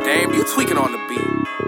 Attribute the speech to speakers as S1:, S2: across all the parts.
S1: Damn, you tweaking on the beat.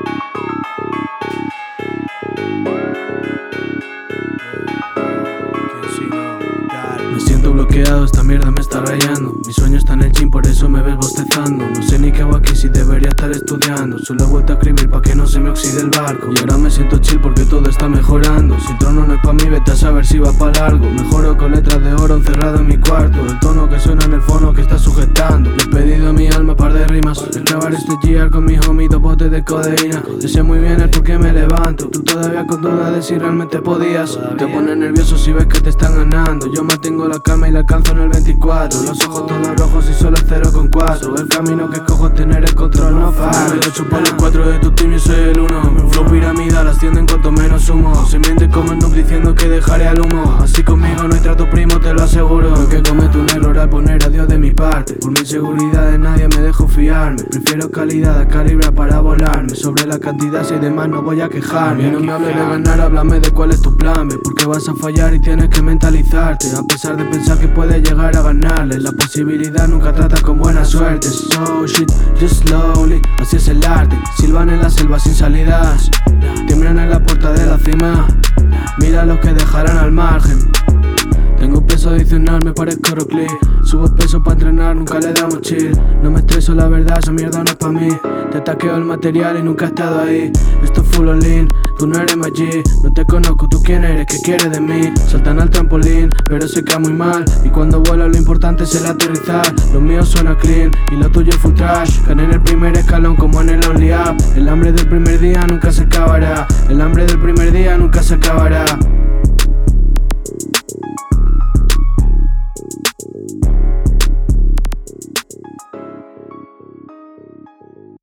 S2: Me siento bloqueado, esta mierda me está rayando. Mi sueño está en el gym, por eso me ves bostezando. No sé ni qué hago aquí, si debería estar estudiando. Solo he vuelto a escribir pa' que no se me oxide el barco. Y ahora me siento chill porque todo está mejorando. Si el trono no es pa' mí, vete a saber si va pa' largo. Mejoro con letras de oro encerrado en mi cuarto. El tono que suena en el fono que está sujetando. Le he pedido a mi alma par de rimas. El grabar este GR con mi homie, 2 botes de codeína. Yo sé muy bien el por qué me levanto. Tú todavía con duda de si realmente podías. Te pones nervioso si ves que te están ganando. Yo mantengo la calma y la alcanzo en el 24. Los ojos todos rojos y solo el 0,4. El camino que cojo es tener el control, no fallo. El 8 por el 4 de tu team y soy el 1. Flow piramidal asciende en cuanto menos humo. Se miente como el noob diciendo que dejaré al humo. Así conmigo no hay trato primo, te lo aseguro. No que cometo un error al poner a Dios de mi parte. Por mi inseguridad de nadie me dejo fiarme. Prefiero calidad a calibrar para volarme. Sobre la cantidad si hay de más no voy a quejarme. No me hables de ganar, háblame de cuál es tu plan B. Porque vas a fallar y tienes que mentalizarte. A pesar de pensar que puedes llegar a ganarle, la posibilidad nunca trata con buena suerte. So shit, just slowly, así es el arte. Silban en la selva sin salidas, tiemblan en la puerta de la cima. Mira los que dejarán al margen. Tengo peso adicional, me parezco Rock Lee. Subo peso pa' entrenar, nunca le damos chill. No me estreso, la verdad, esa mierda no es pa' mí. Te taqueo el material y nunca he estado ahí. Esto es full all-in, tú no eres Maggi. No te conozco, tú quién eres, qué quieres de mí. Saltan al trampolín, pero se queda muy mal. Y cuando vuelo lo importante es el aterrizar. Lo mío suena clean y lo tuyo full trash. Gané en el primer escalón como en el Only Up. El hambre del primer día nunca se acabará. El hambre del primer día nunca se acabará.